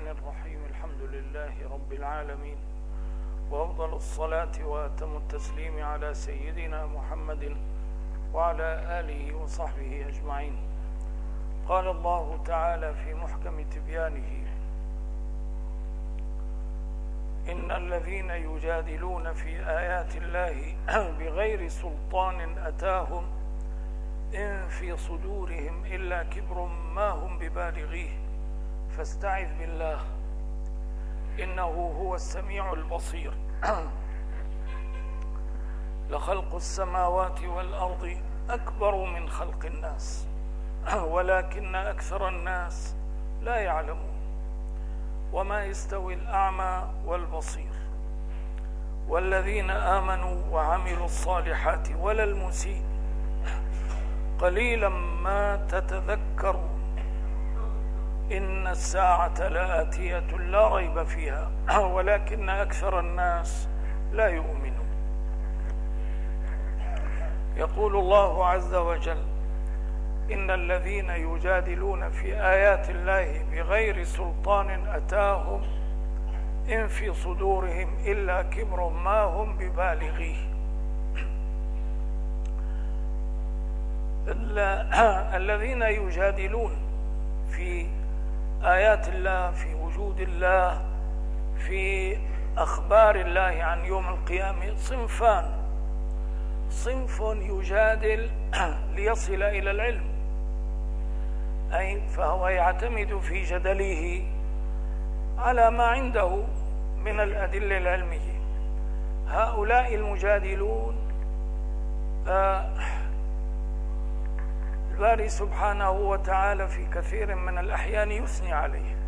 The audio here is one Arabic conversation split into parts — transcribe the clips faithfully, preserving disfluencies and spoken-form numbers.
الرحمن الرحيم. الحمد لله رب العالمين، وأفضل الصلاة وأتم التسليم على سيدنا محمد وعلى آله وصحبه أجمعين. قال الله تعالى في محكم تبيانه: إن الذين يجادلون في آيات الله بغير سلطان أتاهم إن في صدورهم إلا كبر ما هم ببالغيه فاستعذ بالله إنه هو السميع البصير. لخلق السماوات والأرض أكبر من خلق الناس ولكن أكثر الناس لا يعلمون. وما يستوي الأعمى والبصير والذين آمنوا وعملوا الصالحات ولا المسيء قليلا ما تتذكرون. إن الساعة لآتية لا ريب فيها ولكن أكثر الناس لا يؤمنون. يقول الله عز وجل: إن الذين يجادلون في آيات الله بغير سلطان أتاهم إن في صدورهم إلا كبر ما هم ببالغيه. الذين يجادلون في آيات الله، في وجود الله، في أخبار الله عن يوم القيامة صنفان: صنف يجادل ليصل إلى العلم، أي فهو يعتمد في جدله على ما عنده من الأدلة العلمية. هؤلاء المجادلون آه الباري سبحانه وتعالى في كثير من الأحيان يثني عليه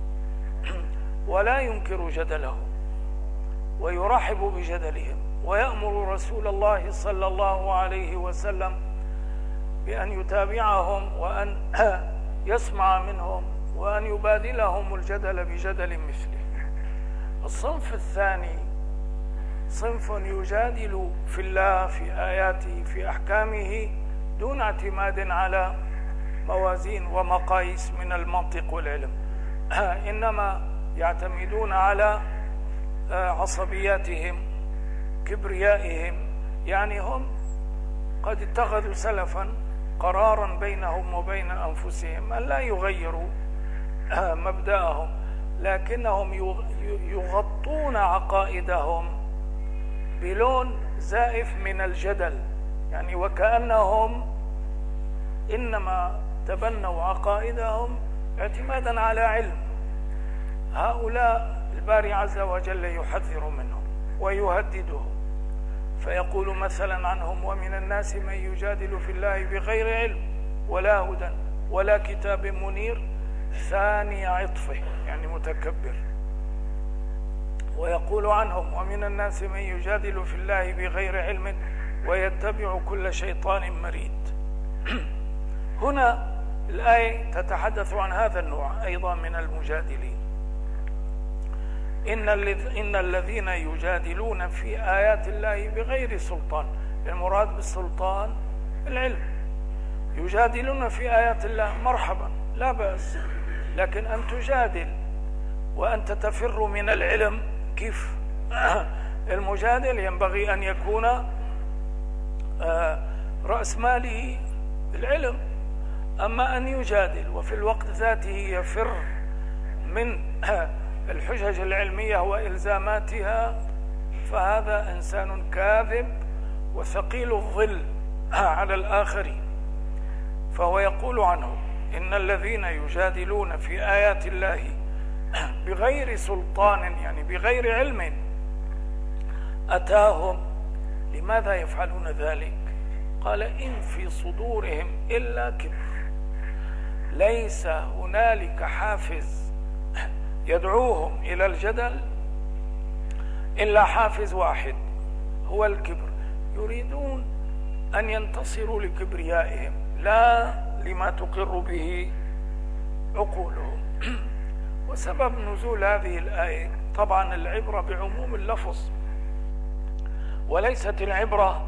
ولا ينكر جدله ويرحب بجدلهم، ويأمر رسول الله صلى الله عليه وسلم بأن يتابعهم وأن يسمع منهم وأن يبادلهم الجدل بجدل مثله. الصنف الثاني صنف يجادل في الله، في آياته، في أحكامه، دون اعتماد على موازين ومقاييس من المنطق والعلم، إنما يعتمدون على عصبياتهم، كبريائهم. يعني هم قد اتخذوا سلفا قرارا بينهم وبين أنفسهم أن لا يغيروا مبدأهم، لكنهم يغطون عقائدهم بلون زائف من الجدل، يعني وكأنهم إنما تبنوا عقائدهم اعتمادا على علم. هؤلاء الباري عز وجل يحذر منهم ويهددهم، فيقول مثلا عنهم: ومن الناس من يجادل في الله بغير علم ولا هدى ولا كتاب منير ثاني عطفه، يعني متكبر. ويقول عنهم: ومن الناس من يجادل في الله بغير علم ويتبع كل شيطان مريد. هنا الآية تتحدث عن هذا النوع أيضا من المجادلين. إن الذين يجادلون في آيات الله بغير سلطان، المراد بالسلطان العلم. يجادلون في آيات الله، مرحبا، لا بأس، لكن أن تجادل وأنت تفر من العلم كيف؟ المجادل ينبغي أن يكون رأس ماله العلم. أما أن يجادل وفي الوقت ذاته يفر من الحجج العلمية وإلزاماتها، فهذا إنسان كاذب وثقيل الظل على الآخرين. فهو يقول عنه: إن الذين يجادلون في آيات الله بغير سلطان، يعني بغير علم أتاهم. لماذا يفعلون ذلك؟ قال: إن في صدورهم إلا كبر. ليس هنالك حافز يدعوهم إلى الجدل إلا حافز واحد، هو الكبر. يريدون أن ينتصروا لكبريائهم لا لما تقر به عقولهم. وسبب نزول هذه الآية طبعا العبرة بعموم اللفظ، وليست العبرة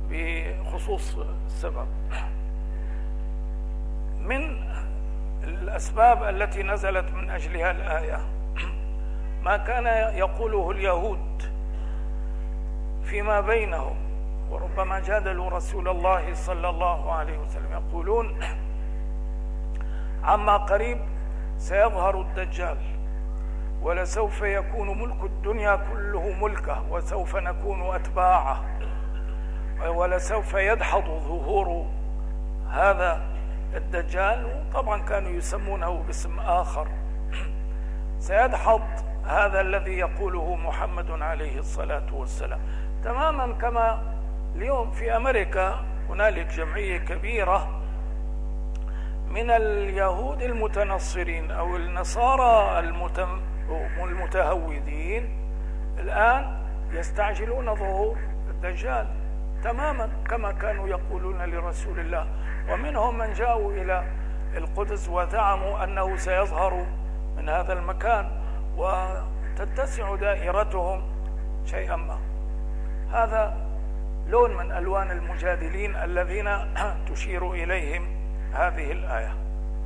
بخصوص السبب. من الأسباب التي نزلت من أجلها الآية ما كان يقوله اليهود فيما بينهم، وربما جادلوا رسول الله صلى الله عليه وسلم، يقولون عما قريب سيظهر الدجال ولسوف يكون ملك الدنيا كله ملكه وسوف نكون أتباعه، ولسوف يدحض ظهور هذا الدجال. وطبعا كانوا يسمونه باسم آخر، سيدحض هذا الذي يقوله محمد عليه الصلاة والسلام، تماما كما اليوم في أمريكا هنالك جمعية كبيرة من اليهود المتنصرين أو النصارى المتهودين الآن يستعجلون ظهور الدجال تماما كما كانوا يقولون لرسول الله. ومنهم من جاءوا إلى القدس وزعموا أنه سيظهر من هذا المكان وتتسع دائرتهم شيئا ما. هذا لون من ألوان المجادلين الذين تشير إليهم هذه الآية.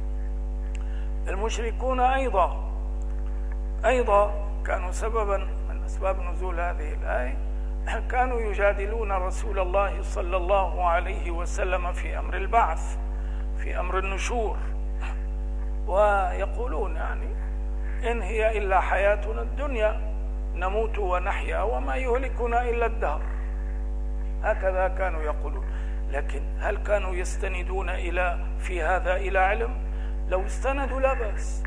المشركون أيضا أيضا كانوا سببا من أسباب نزول هذه الآية، كانوا يجادلون رسول الله صلى الله عليه وسلم في أمر البعث، في أمر النشور، ويقولون يعني إن هي إلا حياتنا الدنيا نموت ونحيا وما يهلكنا إلا الدهر، هكذا كانوا يقولون. لكن هل كانوا يستندون إلى في هذا إلى علم؟ لو استندوا لا بأس،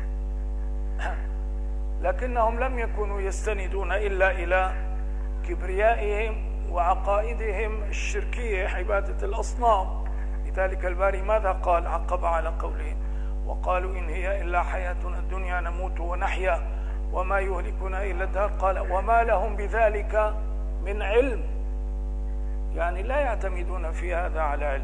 لكنهم لم يكونوا يستندون إلا إلى كبريائهم وعقائدهم الشركية، عبادة الأصنام. لذلك الباري ماذا قال عقب على قولهم؟ وقالوا إن هي إلا حياتنا الدنيا نموت ونحيا وما يهلكنا إلا الدهر، قال وما لهم بذلك من علم، يعني لا يعتمدون في هذا على علم.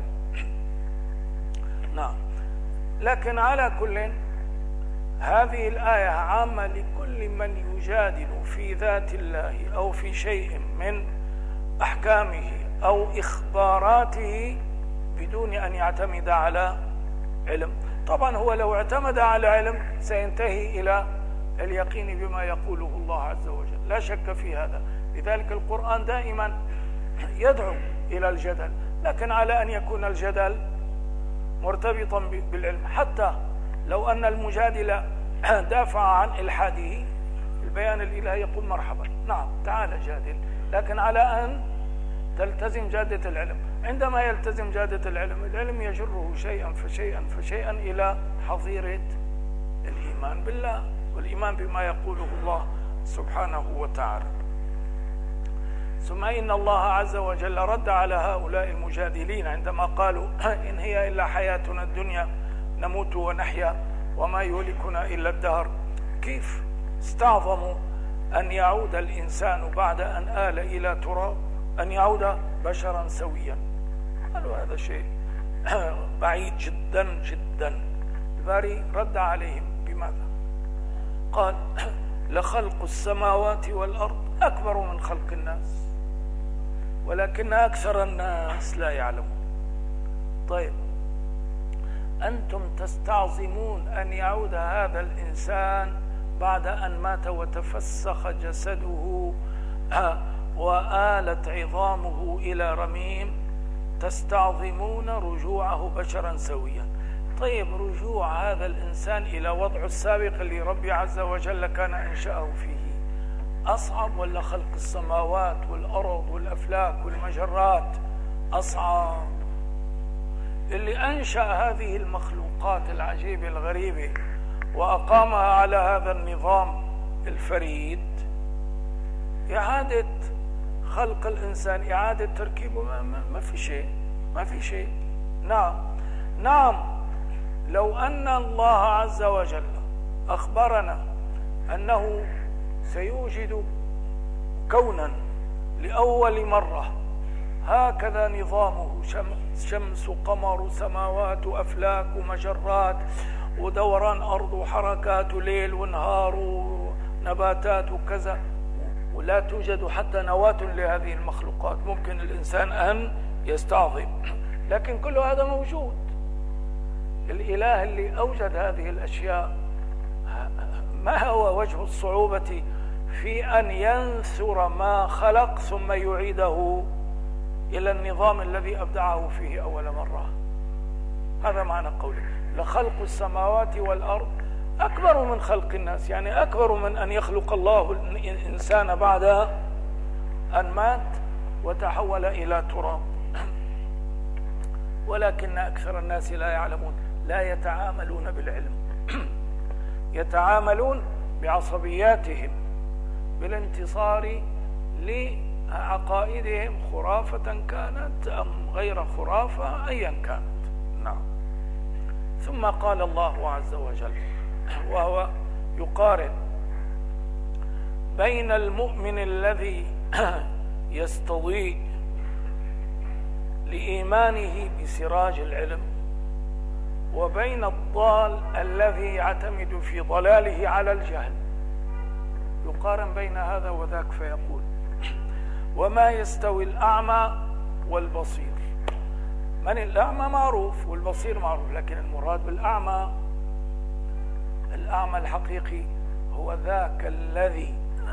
نعم. لكن على كل هذه الآية عامة لكل من يجادل في ذات الله أو في شيء من أحكامه أو إخباراته بدون أن يعتمد على علم. طبعا هو لو اعتمد على علم سينتهي إلى اليقين بما يقوله الله عز وجل، لا شك في هذا. لذلك القرآن دائما يدعو إلى الجدل، لكن على أن يكون الجدل مرتبطا بالعلم. حتى لو أن المجادل دافع عن إلحاده، البيان الإلهي يقول مرحبا، نعم تعال جادل، لكن على أن تلتزم جادة العلم. عندما يلتزم جادة العلم، العلم يجره شيئا فشيئا فشيئا إلى حظيرة الإيمان بالله والإيمان بما يقوله الله سبحانه وتعالى. ثم إن الله عز وجل رد على هؤلاء المجادلين عندما قالوا إن هي إلا حياتنا الدنيا نموت ونحيا وما يهلكنا إلا الدهر. كيف استعظموا أن يعود الإنسان بعد أن آل إلى تراب أن يعود بشرا سويا؟ قالوا هذا شيء بعيد جدا جدا. الباري رد عليهم بماذا؟ قال لخلق السماوات والأرض أكبر من خلق الناس ولكن أكثر الناس لا يعلمون. طيب أنتم تستعظمون أن يعود هذا الإنسان بعد أن مات وتفسخ جسده وآلت عظامه إلى رميم، تستعظمون رجوعه بشرا سويا. طيب رجوع هذا الإنسان إلى وضعه السابق اللي ربي عز وجل كان أنشأه فيه أصعب ولا خلق السماوات والأرض والأفلاك والمجرات أصعب؟ اللي أنشأ هذه المخلوقات العجيبة الغريبة وأقامها على هذا النظام الفريد، إعادة خلق الإنسان، إعادة تركيبه، ما, ما, ما في شيء ما في شيء. نعم نعم لو أن الله عز وجل أخبرنا أنه سيوجد كونا لأول مرة هكذا نظامه، شمس قمر سماوات وأفلاك ومجرات ودوران أرض وحركات ليل ونهار ونباتات وكذا، ولا توجد حتى نواة لهذه المخلوقات، ممكن الإنسان أن يستعظم، لكن كل هذا موجود. الإله اللي أوجد هذه الأشياء ما هو وجه الصعوبة في أن ينثر ما خلق ثم يعيده إلى النظام الذي أبدعه فيه أول مرة؟ هذا معنى قوله لخلق السماوات والأرض أكبر من خلق الناس، يعني أكبر من أن يخلق الله الإنسان بعد أن مات وتحول إلى تراب. ولكن أكثر الناس لا يعلمون، لا يتعاملون بالعلم، يتعاملون بعصبياتهم، بالانتصار لعقائدهم خرافة كانت أم غير خرافة أيا كانت. نعم. ثم قال الله عز وجل وهو يقارن بين المؤمن الذي يستضيء لإيمانه بسراج العلم وبين الضال الذي يعتمد في ضلاله على الجهل، يقارن بين هذا وذاك فيقول وما يستوي الأعمى والبصير. من الأعمى معروف والبصير معروف، لكن المراد بالأعمى الأعمى الحقيقي هو ذاك الذي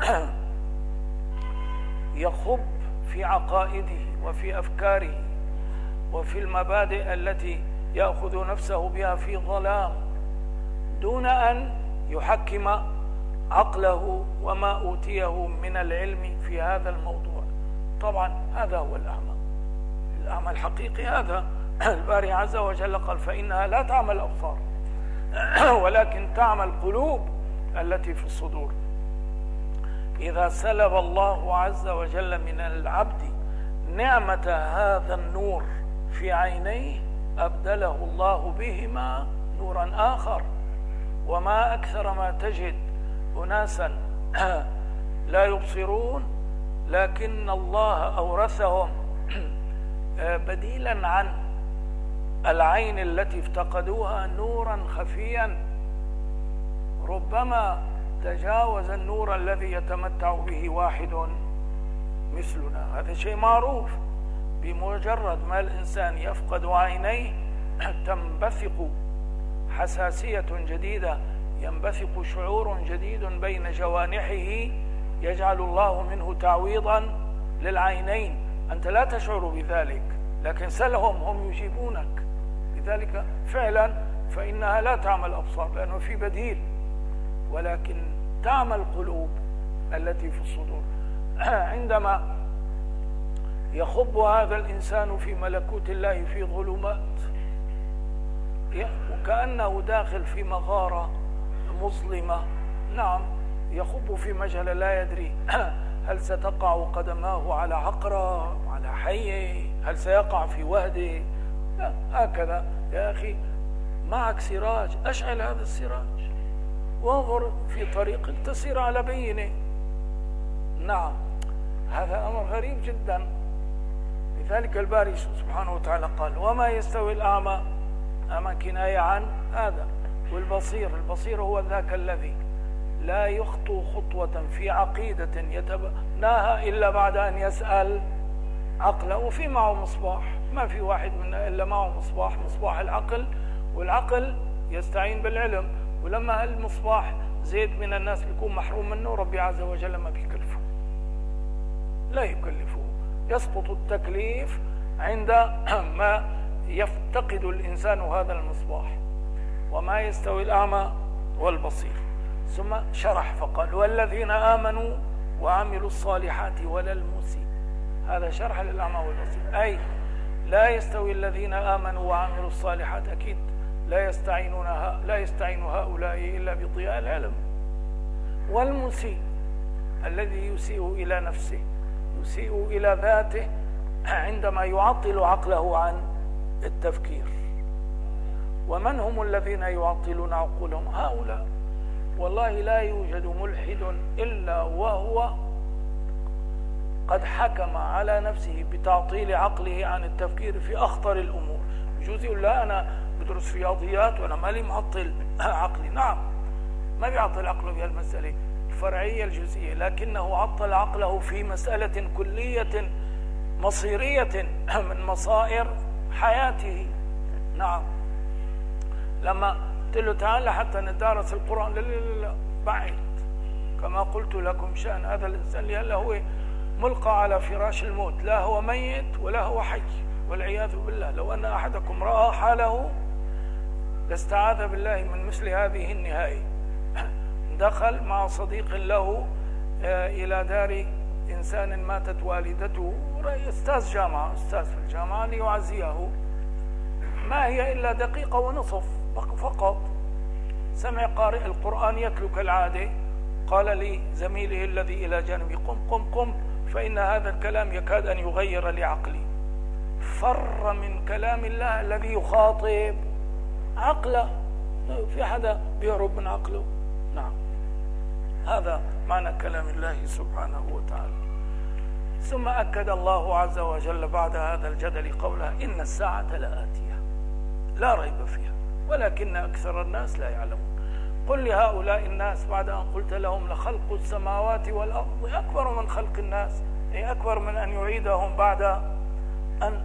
يخب في عقائده وفي أفكاره وفي المبادئ التي يأخذ نفسه بها في ظلام دون أن يحكم عقله وما أوتيه من العلم في هذا الموضوع. طبعا هذا هو الأعمى، الأعمى الحقيقي هذا. الباري عز وجل قال فإنها لا تعمى الأبصار ولكن تعمى القلوب التي في الصدور. إذا سلب الله عز وجل من العبد نعمة هذا النور في عينيه أبدله الله بهما نورا آخر. وما أكثر ما تجد أناسا لا يبصرون لكن الله أورثهم بديلا عن العين التي افتقدوها نورا خفيا ربما تجاوز النور الذي يتمتع به واحد مثلنا. هذا شيء معروف، بمجرد ما الإنسان يفقد عينيه تنبثق حساسية جديدة، ينبثق شعور جديد بين جوانحه يجعل الله منه تعويضا للعينين. أنت لا تشعر بذلك لكن سلهم هم يجيبونك بذلك فعلا. فإنها لا تعمى الأبصار لأنه في بديل، ولكن تعمى القلوب التي في الصدور. عندما يخب هذا الإنسان في ملكوت الله في ظلمات وكأنه داخل في مغارة مظلمة، نعم يخب في مجهل لا يدري هل ستقع قدماه على عقرة على حية، هل سيقع في وهده. لا، هكذا يا أخي معك سراج، أشعل هذا السراج وانظر في طريقك تسير على بينه. نعم هذا أمر غريب جدا. لذلك الباري سبحانه وتعالى قال وما يستوي الأعمى، أما كناية عن هذا، والبصير. البصير هو ذاك الذي لا يخطو خطوة في عقيدة يتبناها إلا بعد أن يسأل عقله. وفي معه مصباح، ما في واحد منا إلا معه مصباح، مصباح العقل، والعقل يستعين بالعلم. ولما المصباح زيد من الناس بيكون محروم منه، ربي عز وجل ما بيكلفه، لا يكلفه، يسقط التكليف عند ما يفتقد الإنسان هذا المصباح. وما يستوي الأعمى والبصير. ثم شرح فقال والذين آمنوا وعملوا الصالحات ولا المسيء. هذا شرح للأعمى والبصير، أي لا يستوي الذين آمنوا وعملوا الصالحات، أكيد لا يستعينون لا يستعين هؤلاء إلا بضياء العلم. والمسيء الذي يسيء إلى نفسه، يسيء إلى ذاته عندما يعطل عقله عن التفكير. ومن هم الذين يعطلون عقولهم؟ هؤلاء. والله لا يوجد ملحد إلا وهو قد حكم على نفسه بتعطيل عقله عن التفكير في أخطر الأمور. يجوز يقول لا أنا بدرس رياضيات وأنا مالي معطل عقلي. نعم ما بيعطل عقله بهالمسألة الفرعية الجزئية، لكنه عطل عقله في مسألة كلية مصيرية من مصائر حياته. نعم لما قلت له تعال حتى ندارس القرآن، لا لا لا, لا. بعيد. كما قلت لكم شأن هذا الإنسان لأنه هو ملقى على فراش الموت، لا هو ميت ولا هو حي والعياذ بالله. لو أن أحدكم رأى حاله لاستعاذ بالله من مثل هذه النهاية. دخل مع صديق له إلى دار إنسان ماتت والدته، أستاذ جامعة أستاذ في الجامعة ليعزيه، ما هي إلا دقيقة ونصف فقط. سمع قارئ القرآن يتلو كالعادة، قال لي زميله الذي إلى جانبي قم قم قم فإن هذا الكلام يكاد أن يغير لي عقلي. فر من كلام الله الذي يخاطب عقله. في حدا بيهرب من عقله؟ نعم، هذا معنى كلام الله سبحانه وتعالى. ثم أكد الله عز وجل بعد هذا الجدل قوله إن الساعة لآتية لا ريب فيها ولكن أكثر الناس لا يعلمون. قل لهؤلاء الناس بعد أن قلت لهم لخلق السماوات والأرض أكبر من خلق الناس، أي أكبر من أن يعيدهم بعد أن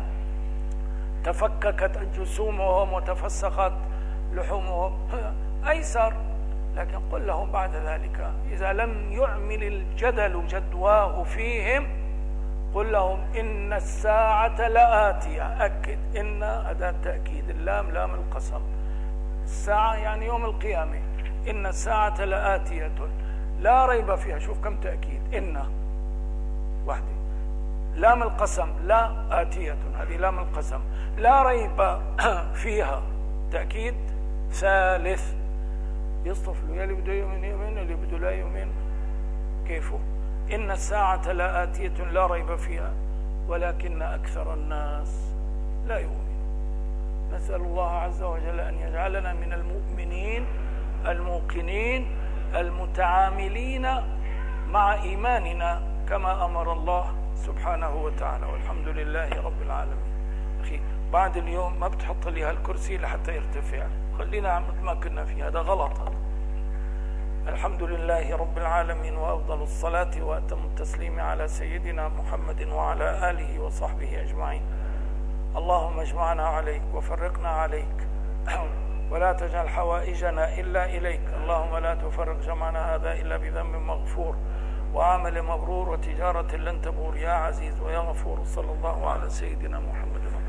تفككت جسومهم وتفسخت لحومهم، أيسر. لكن قل لهم بعد ذلك إذا لم يعمل الجدل جدواه فيهم قل لهم إن الساعة لآتية. أكد إن أداة تأكيد، اللام لام القسم، الساعة يعني يوم القيامة. إن الساعة لآتية لا ريب فيها، شوف كم تأكيد، إن واحدة، لام القسم لا آتية، هذه لام القسم، لا ريب فيها تأكيد ثالث. يصطف له يلي بده يؤمن يؤمن، اللي بده لا يؤمن كيفه. إن الساعة لا آتية لا ريب فيها ولكن أكثر الناس لا يؤمن. نسأل الله عز وجل أن يجعلنا من المؤمنين الموقنين المتعاملين مع إيماننا كما أمر الله سبحانه وتعالى، والحمد لله رب العالمين. أخي بعد اليوم ما بتحط لي هالكرسي لحتى يرتفع، خلينا مثل ما كنا فيه، هذا غلط. الحمد لله رب العالمين، وأفضل الصلاة وأتم التسليم على سيدنا محمد وعلى آله وصحبه أجمعين. اللهم اجمعنا عليك وفرقنا عليك ولا تجعل حوائجنا إلا إليك. اللهم لا تفرق جمعنا هذا إلا بذنب مغفور وعمل مبرور وتجارة لن تبور يا عزيز ويا غفور. صلى الله على سيدنا محمد.